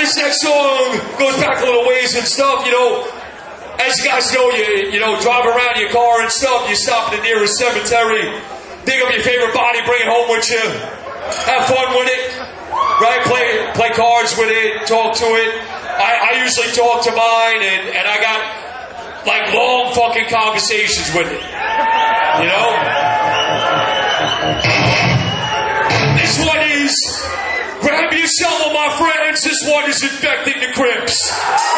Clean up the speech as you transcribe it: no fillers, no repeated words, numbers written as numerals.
this next song goes back a little ways and stuff, you know. As you guys know, you know, drive around your car and stuff, you stop at the nearest cemetery, dig up your favorite body, bring it home with you, have fun with it, right? Play cards with it, talk to it. I usually talk to mine, and I got, like, long fucking conversations with it, you know? This one is, grab your shovel, my friends, this one is infecting the crypts.